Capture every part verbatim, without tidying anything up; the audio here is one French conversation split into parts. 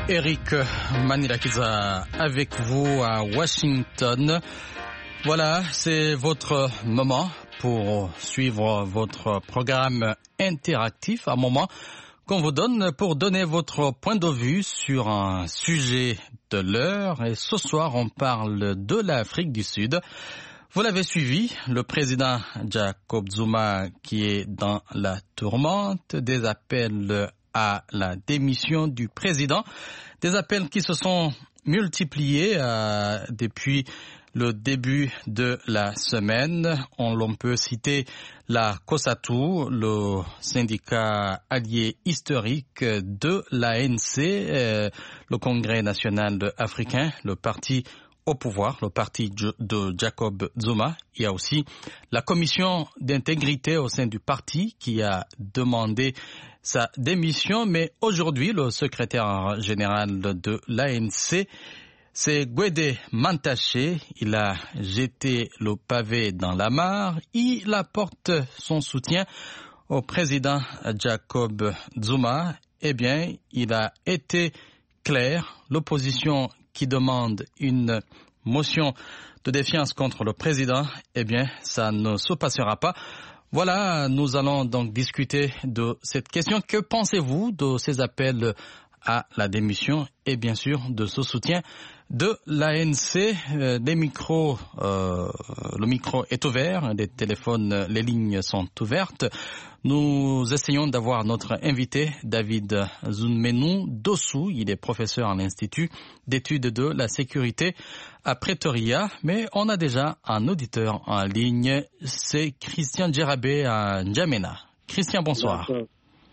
Eric Manilakiza avec vous à Washington. Voilà, c'est votre moment pour suivre votre programme interactif, un moment qu'on vous donne pour donner votre point de vue sur un sujet de l'heure. Et ce soir, on parle de l'Afrique du Sud. Vous l'avez suivi, le président Jacob Zuma qui est dans la tourmente, des appels à la démission du président, des appels qui se sont multipliés euh, depuis le début de la semaine. On l'on peut citer la COSATU, le syndicat allié historique de l'A N C, euh, le Congrès national africain, le parti au pouvoir, le parti de Jacob Zuma. Il y a aussi la commission d'intégrité au sein du parti qui a demandé sa démission. Mais aujourd'hui, le secrétaire général de l'A N C, c'est Gwede Mantashe. Il a jeté le pavé dans la mare. Il apporte son soutien au président Jacob Zuma. Eh bien, il a été clair. L'opposition qui demande une motion de défiance contre le président, eh bien, ça ne se passera pas. Voilà, nous allons donc discuter de cette question. Que pensez-vous de ces appels à la démission et bien sûr de ce soutien de l'A N C? Euh, les micros, euh, le micro est ouvert, les téléphones, les lignes sont ouvertes. Nous essayons d'avoir notre invité, David Zunmenou Dossou. Il est professeur à l'Institut d'études de la sécurité à Pretoria. Mais on a déjà un auditeur en ligne, c'est Christian Djerabé à N'Djamena. Christian, bonsoir. Bonsoir.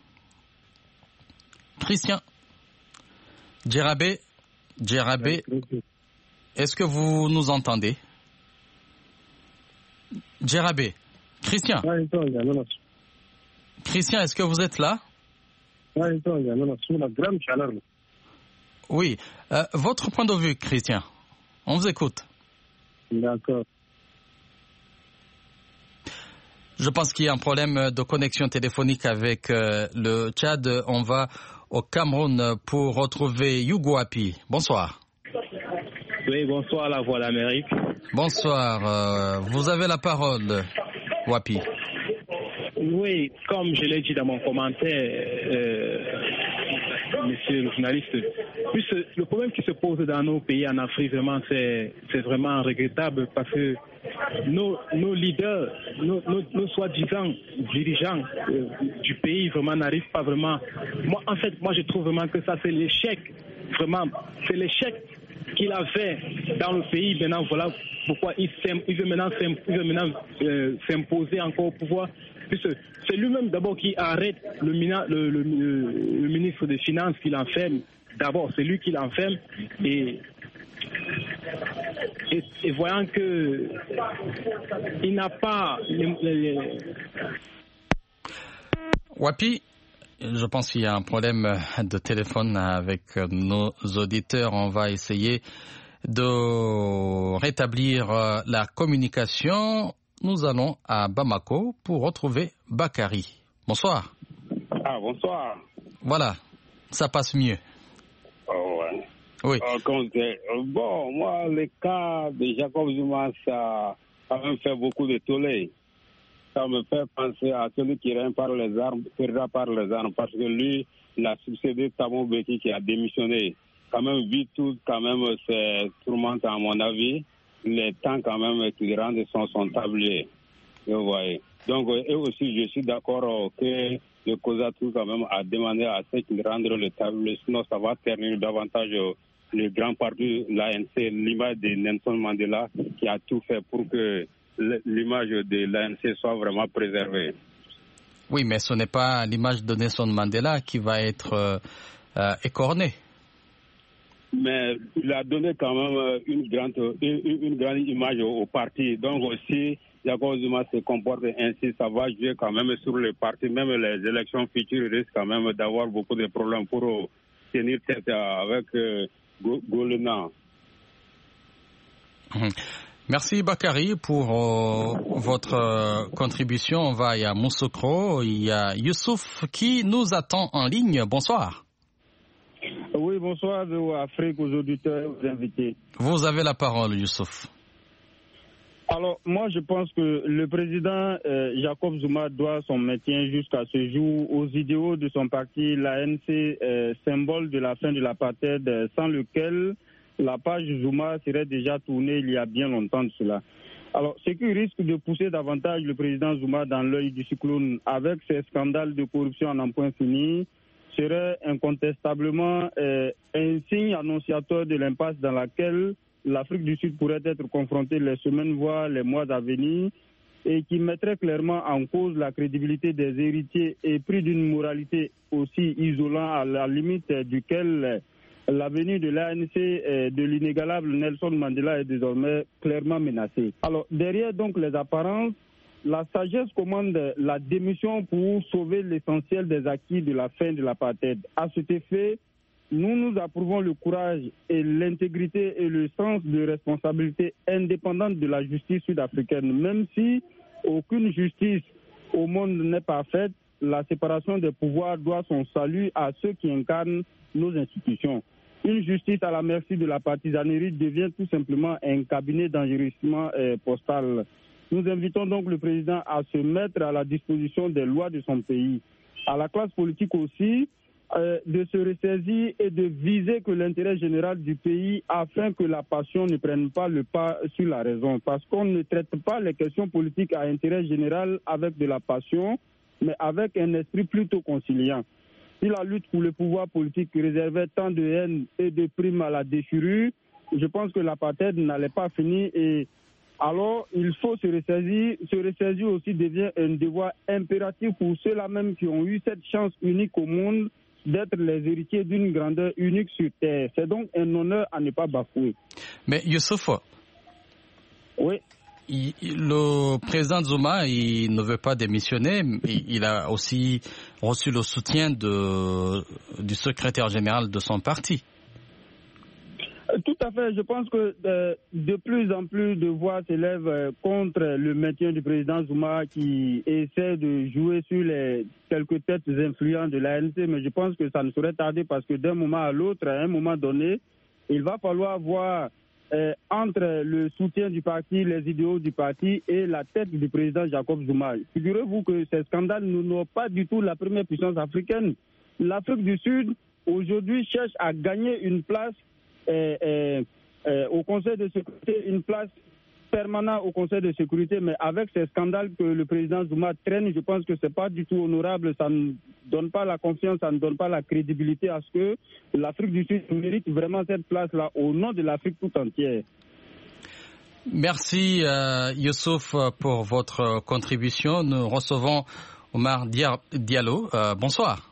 Christian Djerabé, Djerabé, est-ce que vous nous entendez? Djerabé, Christian. Christian, est-ce que vous êtes là? Oui. Euh, votre point de vue, Christian. On vous écoute. D'accord. Je pense qu'il y a un problème de connexion téléphonique avec euh, le Tchad. On va au Cameroun pour retrouver Hugo Wapi. Bonsoir. Oui, bonsoir, la Voix d'Amérique. Bonsoir. Euh, vous avez la parole, Wapi. Oui, comme je l'ai dit dans mon commentaire, euh, monsieur le journaliste, plus le problème qui se pose dans nos pays en Afrique, vraiment, c'est, c'est vraiment regrettable parce que nos, nos leaders, nos, nos, nos soi-disant dirigeants euh, du pays, vraiment, n'arrivent pas vraiment. Moi, en fait, moi, je trouve vraiment que ça, c'est l'échec, vraiment, c'est l'échec qu'il a fait dans le pays. Maintenant, voilà pourquoi il, il veut maintenant, il veut maintenant euh, s'imposer encore au pouvoir. C'est lui-même d'abord qui arrête le, le, le, le ministre des Finances qui l'enferme. D'abord, c'est lui qui l'enferme. Et, et, et voyant que il n'a pas... Les, les... Wapi, je pense qu'il y a un problème de téléphone avec nos auditeurs. On va essayer de rétablir la communication. Nous allons à Bamako pour retrouver Bakary. Bonsoir. Ah, bonsoir. Voilà, ça passe mieux. Oh, ouais. Oui. Euh, bon, moi, le cas de Jacob Zuma, ça a quand même fait beaucoup de tollé. Ça me fait penser à celui qui règne par les armes, perdra par les armes, parce que lui, il a succédé Thabo Mbeki qui a démissionné. Quand même, vite tout, quand même, c'est tourmentant à mon avis. Les temps quand même qui rendent son, son tablier. Vous voyez. Donc, et aussi, je suis d'accord que le COSATU quand même a demandé à ce qu'il rende le tablier, sinon ça va ternir davantage le grand parti, l'A N C, l'image de Nelson Mandela, qui a tout fait pour que l'image de l'A N C soit vraiment préservée. Oui, mais ce n'est pas l'image de Nelson Mandela qui va être euh, euh, écornée. Mais il a donné quand même une grande, une, une grande image au, au parti. Donc aussi, Jacob Zuma se comporte ainsi, ça va jouer quand même sur le parti. Même les élections futures risquent quand même d'avoir beaucoup de problèmes pour tenir tête avec euh, Golena. Merci Bakary pour euh, votre euh, contribution. On va, il y a Moussokro, il y a Youssouf qui nous attend en ligne. Bonsoir. Oui. Oui, bonsoir aux Afrique, aux auditeurs, aux invités. Vous avez la parole, Youssouf. Alors, moi, je pense que le président euh, Jacob Zuma doit son maintien jusqu'à ce jour aux idéaux de son parti, l'A N C, euh, symbole de la fin de l'apartheid, euh, sans lequel la page Zuma serait déjà tournée il y a bien longtemps de cela. Alors, ce qui risque de pousser davantage le président Zuma dans l'œil du cyclone avec ses scandales de corruption à n'en point fini serait incontestablement euh, un signe annonciateur de l'impasse dans laquelle l'Afrique du Sud pourrait être confrontée les semaines, voire les mois à venir, et qui mettrait clairement en cause la crédibilité des héritiers épris d'une moralité aussi isolante à la limite duquel l'avenir de l'A N C de l'inégalable Nelson Mandela est désormais clairement menacé. Alors, derrière donc les apparences, la sagesse commande la démission pour sauver l'essentiel des acquis de la fin de l'apartheid. À cet effet, nous nous approuvons le courage et l'intégrité et le sens de responsabilité indépendante de la justice sud-africaine. Même si aucune justice au monde n'est parfaite, la séparation des pouvoirs doit son salut à ceux qui incarnent nos institutions. Une justice à la merci de la partisanerie devient tout simplement un cabinet d'enregistrement euh, postal. Nous invitons donc le président à se mettre à la disposition des lois de son pays. À la classe politique aussi, Euh, de se ressaisir et de viser que l'intérêt général du pays afin que la passion ne prenne pas le pas sur la raison. Parce qu'on ne traite pas les questions politiques à intérêt général avec de la passion, mais avec un esprit plutôt conciliant. Si la lutte pour le pouvoir politique réservait tant de haine et de primes à la déchirure, je pense que l'apartheid n'allait pas finir et alors il faut se ressaisir. Se ressaisir aussi devient un devoir impératif pour ceux-là même qui ont eu cette chance unique au monde d'être les héritiers d'une grandeur unique sur Terre. C'est donc un honneur à ne pas bafouer. Mais Youssouf, oui. il, le président Zuma, il ne veut pas démissionner. Il, il a aussi reçu le soutien de, du secrétaire général de son parti. Tout à fait. Je pense que euh, de plus en plus de voix s'élèvent euh, contre le maintien du président Zuma qui essaie de jouer sur les quelques têtes influentes de l'A N C, mais je pense que ça ne saurait tarder parce que d'un moment à l'autre, à un moment donné, il va falloir voir euh, entre le soutien du parti, les idéaux du parti et la tête du président Jacob Zuma. Figurez-vous que ces scandales n'ont pas du tout la première puissance africaine. L'Afrique du Sud, aujourd'hui, cherche à gagner une place Euh, euh, euh, au Conseil de sécurité, une place permanente au Conseil de sécurité, mais avec ces scandales que le président Zuma traîne, je pense que ce n'est pas du tout honorable, ça ne donne pas la confiance, ça ne donne pas la crédibilité à ce que l'Afrique du Sud mérite vraiment cette place-là au nom de l'Afrique tout entière. Merci euh, Youssouf pour votre contribution. Nous recevons Omar Diallo. Euh, bonsoir.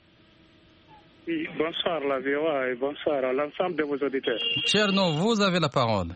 Oui, bonsoir la V O A et bonsoir à l'ensemble de vos auditeurs. Tcherno, vous avez la parole.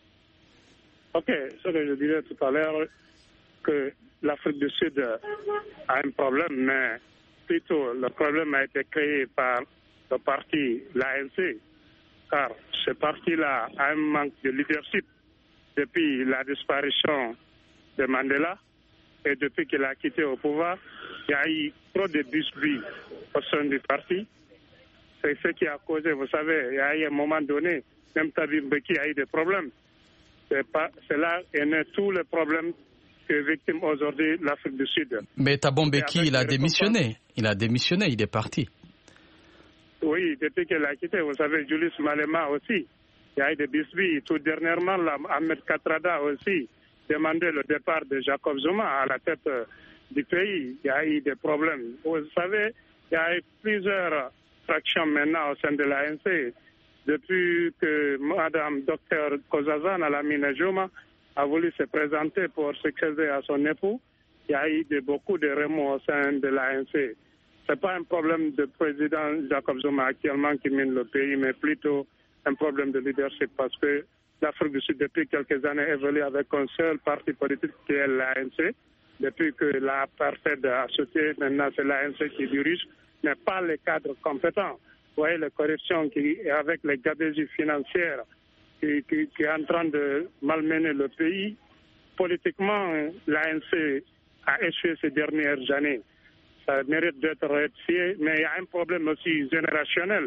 Ok, ce que je disais tout à l'heure, que l'Afrique du Sud a un problème, mais plutôt le problème a été créé par le parti, l'A N C, car ce parti-là a un manque de leadership depuis la disparition de Mandela et depuis qu'il a quitté au pouvoir. Il y a eu trop de bisbilles au sein du parti. C'est ce qui a causé, vous savez, il y a eu un moment donné, même Thabo Mbeki a eu des problèmes. C'est, pas, c'est là est né tous les problèmes que est victime aujourd'hui l'Afrique du Sud. Mais Thabo Mbeki, il a démissionné. Il a démissionné, il est parti. Oui, depuis qu'il a quitté, vous savez, Julius Malema aussi. Il y a eu des bisbilles. Tout dernièrement, là, Ahmed Kathrada aussi demandait le départ de Jacob Zuma à la tête du pays. Il y a eu des problèmes. Vous savez, il y a eu plusieurs fractions maintenant au sein de l'A N C. Depuis que Mme Docteur Kozazan Alamine Juma a voulu se présenter pour succéder à son époux, il y a eu de, beaucoup de remous au sein de l'A N C. Ce n'est pas un problème de président Jacob Zuma actuellement qui mène le pays, mais plutôt un problème de leadership parce que l'Afrique du Sud, depuis quelques années, évolue avec un seul parti politique qui est l'A N C. Depuis que l'apartheid a sauté, maintenant c'est l'A N C qui dirige, mais pas les cadres compétents. Vous voyez la corruption qui, avec les gabegies financières qui, qui, qui est en train de malmener le pays. Politiquement, l'A N C a échoué ces dernières années. Ça mérite d'être rectifié, mais il y a un problème aussi générationnel.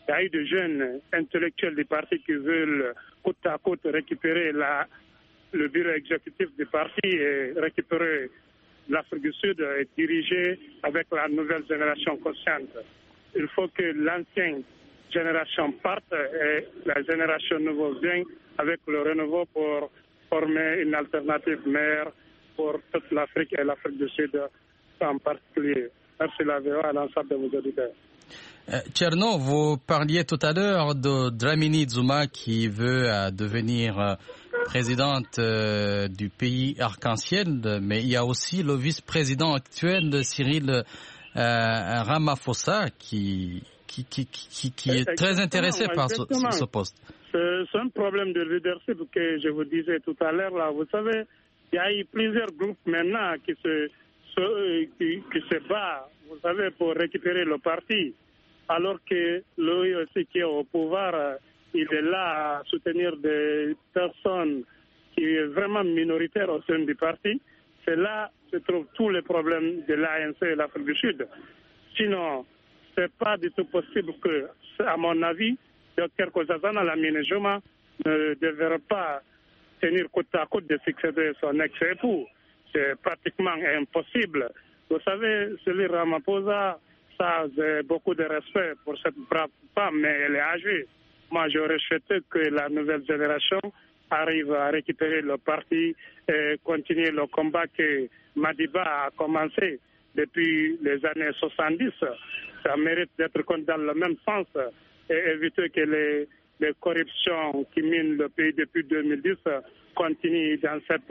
Il y a eu des jeunes intellectuels du parti qui veulent côte à côte récupérer la, le bureau exécutif du parti et récupérer l'Afrique du Sud et diriger avec la nouvelle génération consciente. Il faut que l'ancienne génération parte et la génération nouvelle vienne avec le renouveau pour former une alternative meilleure pour toute l'Afrique et l'Afrique du Sud en particulier. Merci la V O A à l'ensemble de vos auditeurs. Euh, Tcherno, vous parliez tout à l'heure de Dlamini Zuma qui veut euh, devenir euh, présidente euh, du pays arc-en-ciel, mais il y a aussi le vice-président actuel de Cyril euh, Ramaphosa qui, qui, qui, qui, qui est exactement, très intéressé par ce, ce poste. C'est un problème de leadership que je vous disais tout à l'heure. Là. Vous savez, il y a eu plusieurs groupes maintenant qui se, se, qui, qui se battent, vous savez, pour récupérer le parti. Alors que lui aussi qui est au pouvoir, il est là à soutenir des personnes qui sont vraiment minoritaires au sein du parti. C'est là que se trouvent tous les problèmes de l'A N C et l'Afrique du Sud. Sinon, ce n'est pas du tout possible que, à mon avis, Dr Nkosazana Dlamini Zuma ne devrait pas tenir côte à côte de succéder son ex-époux. C'est pratiquement impossible. Vous savez, Cyril Ramaphosa, ça, j'ai beaucoup de respect pour cette brave femme, mais elle est âgée. Moi, j'aurais souhaité que la nouvelle génération arrive à récupérer le parti et continuer le combat que Madiba a commencé depuis les années soixante-dix. Ça mérite d'être dans le même sens et éviter que les, les corruptions qui minent le pays depuis deux mille dix continuent dans cette,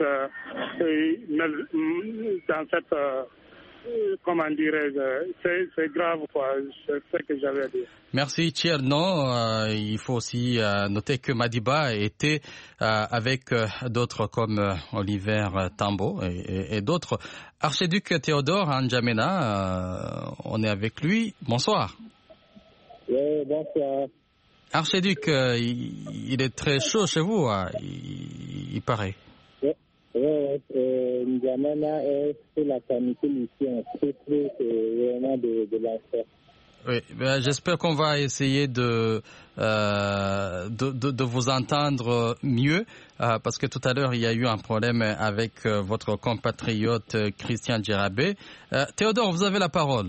dans cette comment dirais-je, c'est, c'est grave, quoi. C'est ce que j'avais à dire. Merci Tcherno. Euh, il faut aussi euh, noter que Madiba était euh, avec euh, d'autres comme euh, Oliver Tambo et, et, et d'autres. Archiduc Théodore N'Djamena, euh, on est avec lui. Bonsoir. Oui, bonsoir. Archiduc, euh, il, il est très chaud chez vous, hein, il, il paraît. Oui, euh, N'Djamena est sur la canicule ici, on souffre vraiment de, de l'enfer. Oui, ben, j'espère qu'on va essayer de, euh, de, de, de vous entendre mieux, euh, parce que tout à l'heure, il y a eu un problème avec euh, votre compatriote euh, Christian Djerabé. Euh, Théodore, vous avez la parole.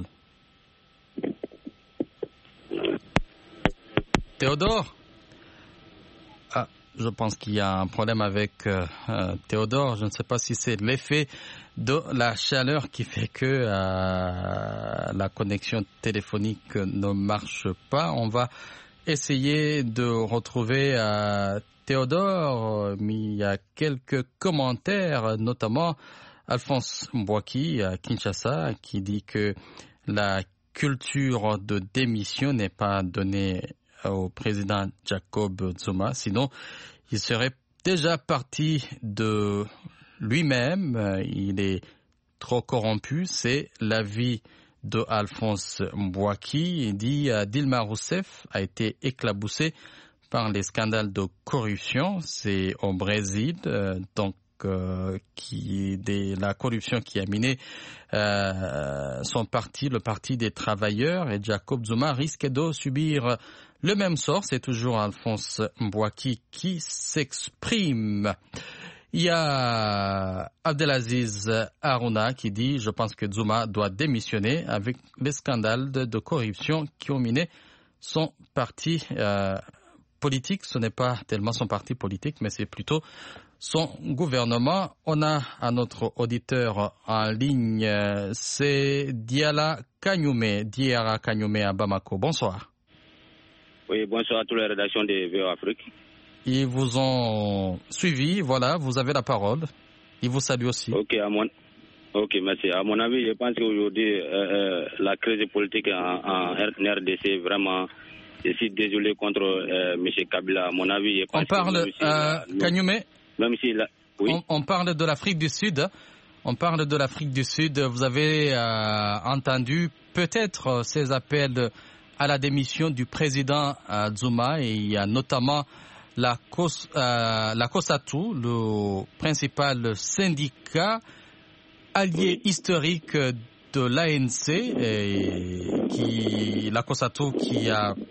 Théodore ? Ah. Je pense qu'il y a un problème avec euh, euh, Théodore. Je ne sais pas si c'est l'effet de la chaleur qui fait que euh, la connexion téléphonique ne marche pas. On va essayer de retrouver euh, Théodore, mais il y a quelques commentaires, notamment Alphonse Mbouaki à Kinshasa, qui dit que la culture de démission n'est pas donnée au président Jacob Zuma, sinon il serait déjà parti de lui-même, il est trop corrompu, c'est l'avis de Alphonse Mbouaki. Il dit euh, Dilma Rousseff a été éclaboussée par les scandales de corruption, c'est au Brésil, euh, donc Euh, qui de la corruption qui a miné euh, son parti, le parti des travailleurs, et Jacob Zuma risque de subir le même sort. C'est toujours Alphonse Mbouaki qui s'exprime. Il y a Abdelaziz Harouna qui dit « Je pense que Zuma doit démissionner avec les scandales de, de corruption qui ont miné son parti euh, politique. » Ce n'est pas tellement son parti politique, mais c'est plutôt son gouvernement. On a un autre auditeur en ligne, c'est Diala Kanyume, Diara Kanyume à Bamako. Bonsoir. Oui, bonsoir à toutes les rédactions de V O Afrique. Ils vous ont suivi, voilà, vous avez la parole. Ils vous saluent aussi. Ok, à mon, ok, merci. À mon avis, je pense qu'aujourd'hui, euh, euh, la crise politique en, en R D C, vraiment, je suis désolé contre euh, M. Kabila. À mon avis, je pense On parle, que euh, Kanyume, même si la, oui. on, on parle de l'Afrique du Sud. On parle de l'Afrique du Sud. Vous avez euh, entendu peut-être ces appels à la démission du président euh, Zuma, et il y a notamment la, COS, euh, la COSATU, le principal syndicat allié oui. historique de l'A N C, et qui, la COSATU qui a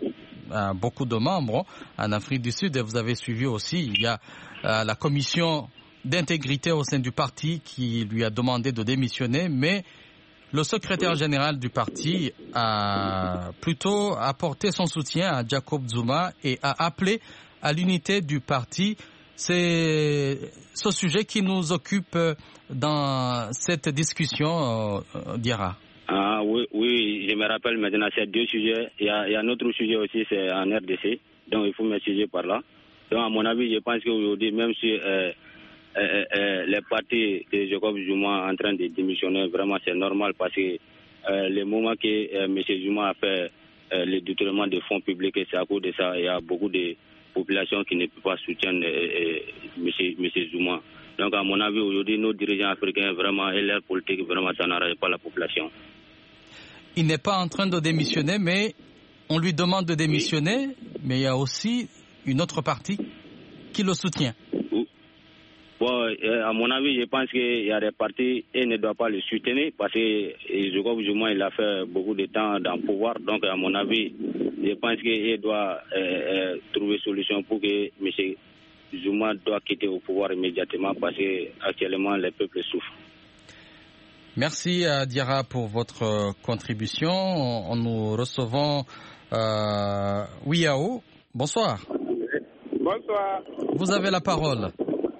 euh, beaucoup de membres en Afrique du Sud. Et vous avez suivi aussi, il y a euh, la commission d'intégrité au sein du parti qui lui a demandé de démissionner, mais le secrétaire général du parti a plutôt apporté son soutien à Jacob Zuma et a appelé à l'unité du parti. C'est ce sujet qui nous occupe dans cette discussion, euh, Diarra. Ah oui, oui, je me rappelle maintenant, c'est deux sujets. Il y a, il y a un autre sujet aussi, c'est en R D C, donc il faut m'excuser par là. Donc à mon avis, je pense qu'aujourd'hui, même si euh, euh, euh, les partis de Jacob Zuma en train de démissionner, vraiment c'est normal parce que euh, le moment que euh, M. Zuma a fait euh, le détournement des fonds publics, c'est à cause de ça, il y a beaucoup de populations qui ne peuvent pas soutenir euh, euh, M. Zuma. Donc à mon avis, aujourd'hui, nos dirigeants africains, vraiment, et leur politique, vraiment, ça n'arrange pas la population. Il n'est pas en train de démissionner, mais on lui demande de démissionner, oui. Mais il y a aussi une autre partie qui le soutient. Bon, à mon avis, je pense qu'il y a des partis et ne doivent pas le soutenir parce que Jacob Zuma, il a fait beaucoup de temps dans le pouvoir. Donc, à mon avis, je pense qu'il doit euh, euh, trouver solution pour que M. Zuma doit quitter au pouvoir immédiatement parce qu'actuellement, les peuples souffrent. Merci à Diarra pour votre contribution. On, nous recevons euh, Wiao. Bonsoir. Bonsoir. Vous avez la parole.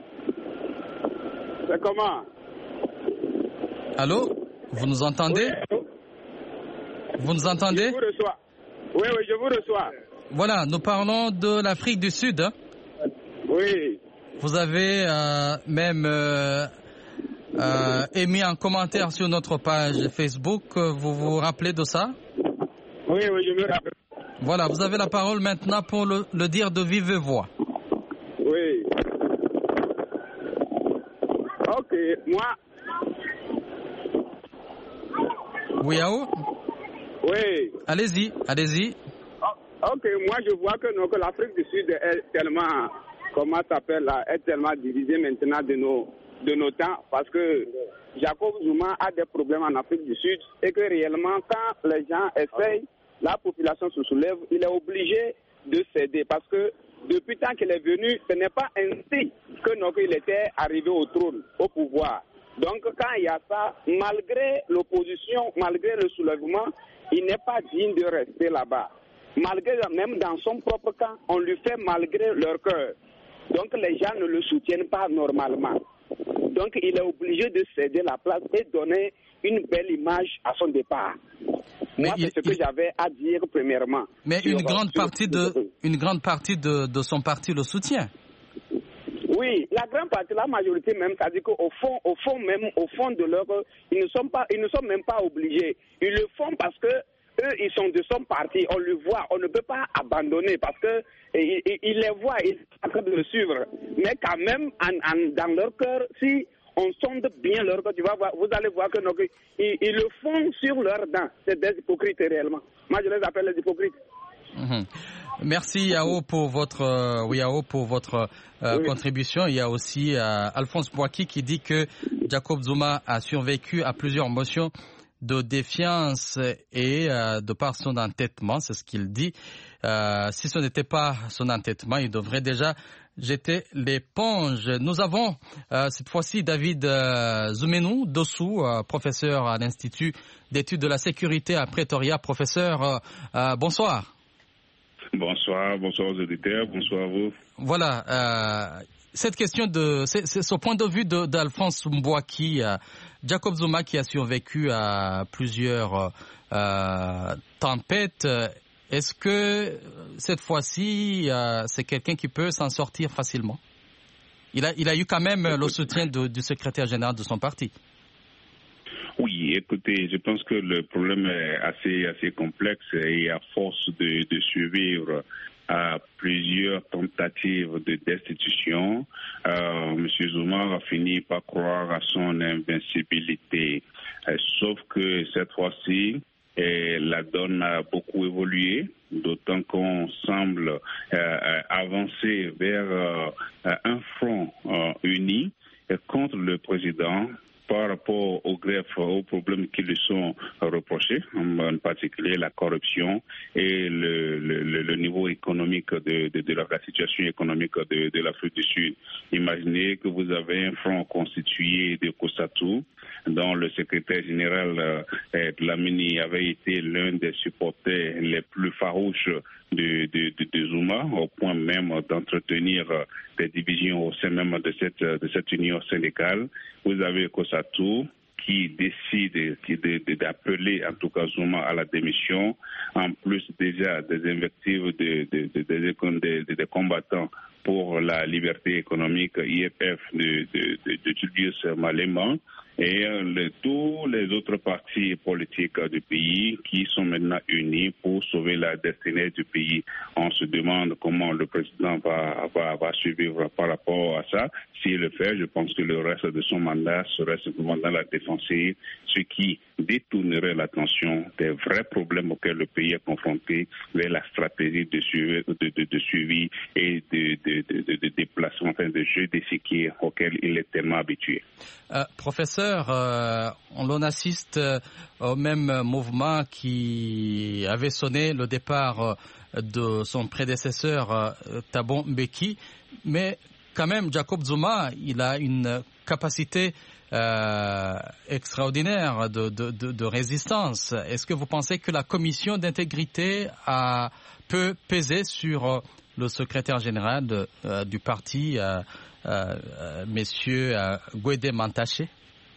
C'est comment? Allô? Vous nous entendez? Oui. Vous nous entendez? Je vous reçois. Oui, oui, je vous reçois. Voilà, nous parlons de l'Afrique du Sud. Oui. Vous avez euh, même euh, euh, émis un commentaire sur notre page Facebook. Vous vous rappelez de ça? Oui, oui, je me rappelle. Voilà, vous avez la parole maintenant pour le, le dire de vive voix. Oui. Ok, moi... Oui, Ao? Oui. Allez-y, allez-y. Oh, ok, moi je vois que, non, que l'Afrique du Sud est tellement, comment ça s'appelle là, est tellement divisée maintenant de nos, de nos temps parce que Jacob Zuma a des problèmes en Afrique du Sud et que réellement quand les gens essayent, la population se soulève, il est obligé de céder parce que depuis tant qu'il est venu, ce n'est pas ainsi que non, qu'il était arrivé au trône, au pouvoir. Donc quand il y a ça, malgré l'opposition, malgré le soulèvement, il n'est pas digne de rester là-bas. Malgré, même dans son propre camp, on lui fait malgré leur cœur. Donc les gens ne le soutiennent pas normalement. Donc il est obligé de céder la place et donner une belle image à son départ. Mais Moi, il, c'est ce que il... j'avais à dire premièrement. Mais sur, une grande sur, partie de, une grande partie de, de son parti le soutient. Oui, la grande partie, la majorité même, ça dit qu'au fond, au fond même, au fond de leur, ils ne sont pas, ils ne sont même pas obligés. Ils le font parce que eux, ils sont de son parti. On le voit, on ne peut pas abandonner parce que ils, ils les voient, ils sont en train de le suivre. Mais quand même, en, en, dans leur cœur, si on sonde bien leur cœur, tu vas voir, vous allez voir que non, ils, ils le font sur leurs dents. C'est des hypocrites réellement. Moi, je les appelle les hypocrites. Mmh. Merci Yao pour votre euh, oui, Yao pour votre euh, oui. contribution. Il y a aussi euh, Alphonse Boaki qui dit que Jacob Zuma a survécu à plusieurs motions de défiance et euh, de par son entêtement, c'est ce qu'il dit. Euh, si ce n'était pas son entêtement, il devrait déjà jeter l'éponge. Nous avons euh, cette fois-ci David euh, Zoumenou Dossou, euh, professeur à l'Institut d'études de la sécurité à Pretoria. Professeur, euh, euh, bonsoir. Bonsoir, bonsoir aux auditeurs, bonsoir à vous. Voilà, euh, cette question de, c'est, c'est ce point de vue de, d'Alphonse Mbouaki, euh, Jacob Zuma qui a survécu à plusieurs euh, tempêtes. Est-ce que cette fois-ci, euh, c'est quelqu'un qui peut s'en sortir facilement? Il a, il a eu quand même le soutien de, du secrétaire général de son parti. Oui, écoutez, je pense que le problème est assez, assez complexe et à force de, de survivre à plusieurs tentatives de destitution, euh, M. Zuma a fini par croire à son invincibilité. Euh, sauf que cette fois-ci, et la donne a beaucoup évolué, d'autant qu'on semble euh, avancer vers euh, un front euh, uni contre le président par par rapport aux greffes, aux problèmes qui lui sont reprochés, en particulier la corruption et le, le, le niveau économique de, de, de la, la situation économique de, de l'Afrique du Sud. Imaginez que vous avez un front constitué de Kossatu, dont le secrétaire général euh, Dlamini avait été l'un des supporters les plus farouches de, de, de, de Zuma, au point même d'entretenir des divisions au sein même de cette, de cette union syndicale. Vous avez Kossatu qui décide d'appeler en tout cas Zuma à la démission, en plus déjà des invectives des de, de, de, de, de combattants pour la liberté économique I F F de, de, de, de Julius Malema et le, tous les autres partis politiques du pays qui sont maintenant unis pour sauver la destinée du pays. On se demande comment le président va, va, va survivre par rapport à ça. S'il le fait, je pense que le reste de son mandat serait simplement dans la défensive, ce qui détournerait l'attention des vrais problèmes auxquels le pays est confronté vers la stratégie de suivi, de, de, de suivi et de, de, de, de, de déplacement, enfin de jeu d'échiquier auquel il est tellement habitué. Euh, professeur, euh, on assiste euh, au même mouvement qui avait sonné le départ euh, de son prédécesseur euh, Thabo Mbeki, mais quand même Jacob Zuma, il a une capacité euh, extraordinaire de, de, de, de résistance. Est-ce que vous pensez que la commission d'intégrité a, peut peser sur euh, le secrétaire général de, euh, du parti, euh, euh, Monsieur euh, Gwede Mantashe?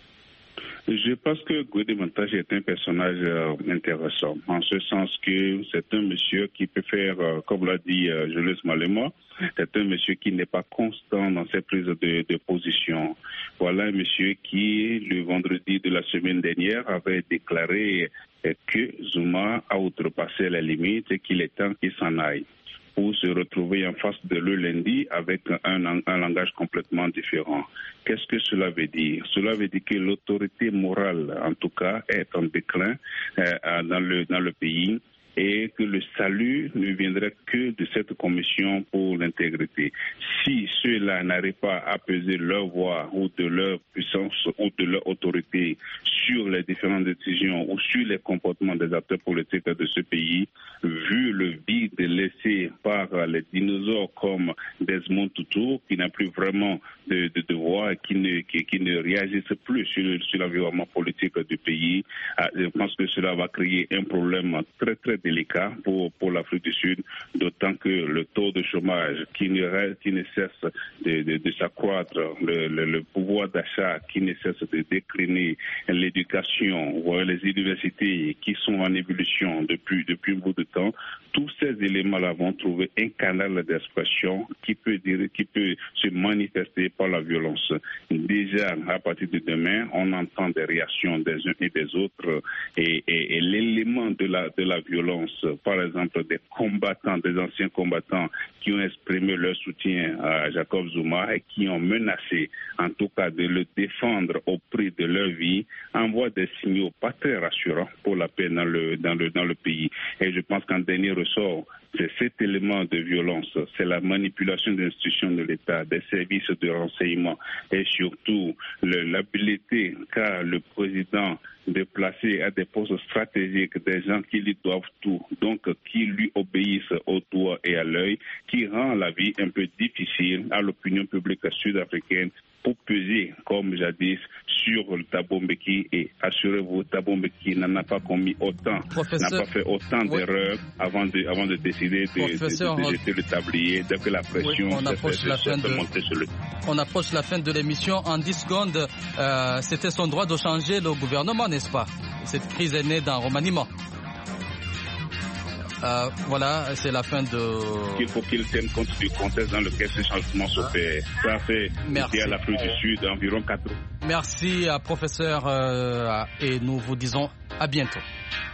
Je pense que Gwede Mantashe est un personnage euh, intéressant, en ce sens que c'est un monsieur qui peut faire, euh, comme l'a dit euh, Julius Malema, c'est un monsieur qui n'est pas constant dans ses prises de, de position. Voilà un monsieur qui, le vendredi de la semaine dernière, avait déclaré euh, que Zuma a outrepassé la limite et qu'il est temps qu'il s'en aille, pour se retrouver en face de le lundi avec un, un langage complètement différent. Qu'est-ce que cela veut dire? Cela veut dire que l'autorité morale, en tout cas, est en déclin euh, dans, le, dans le pays et que le salut ne viendrait que de cette commission pour l'intégrité. Si ceux-là n'arrivent pas à peser leur voix ou de leur puissance ou de leur autorité sur les différentes décisions ou sur les comportements des acteurs politiques de ce pays, vu le vide laissé par les dinosaures comme Desmond Tutu, qui n'a plus vraiment de, de, de voix et qui ne, qui, qui ne réagissent plus sur, sur l'environnement politique du pays, je pense que cela va créer un problème très très délicat pour, pour l'Afrique du Sud, d'autant que le taux de chômage qui ne, qui ne cesse de, de, de s'accroître, le, le, le pouvoir d'achat qui ne cesse de décliner, l'éducation, les universités qui sont en évolution depuis, depuis un bout de temps, tous ces éléments-là vont trouver un canal d'expression qui peut dire, qui peut se manifester par la violence. Déjà, à partir de demain, on entend des réactions des uns et des autres et, et, et l'élément de la, de la violence, par exemple des combattants, des anciens combattants qui ont exprimé leur soutien à Jacob Zuma et qui ont menacé, en tout cas, de le défendre au prix de leur vie, envoie des signaux pas très rassurants pour la paix dans le, dans le, dans le pays. Et je pense qu'en dernier ressort, c'est cet élément de violence, c'est la manipulation des institutions de l'État, des services de renseignement et surtout le, l'habileté qu'a le président de placer à des postes stratégiques des gens qui lui doivent tout, donc qui lui obéissent au doigt et à l'œil, qui rend la vie un peu difficile à l'opinion publique sud-africaine pour peser, comme jadis, sur le Thabo Mbeki. Et assurez-vous, Thabo Mbeki n'en a pas commis autant, Professeur, n'a pas fait autant oui. d'erreurs avant de, avant de décider de, de, de, de jeter le tablier dès que la pression oui, on approche la fin de monter sur le... On approche la fin de l'émission. En dix secondes, euh, c'était son droit de changer le gouvernement, n'est-ce pas? Cette crise est née d'un remaniement. Euh, voilà, c'est la fin de... Il faut qu'il tienne compte du contexte dans lequel ce changement s'opère. Ça fait ici à l'Afrique du Sud environ quatre ans. Merci, professeur, euh, et nous vous disons à bientôt.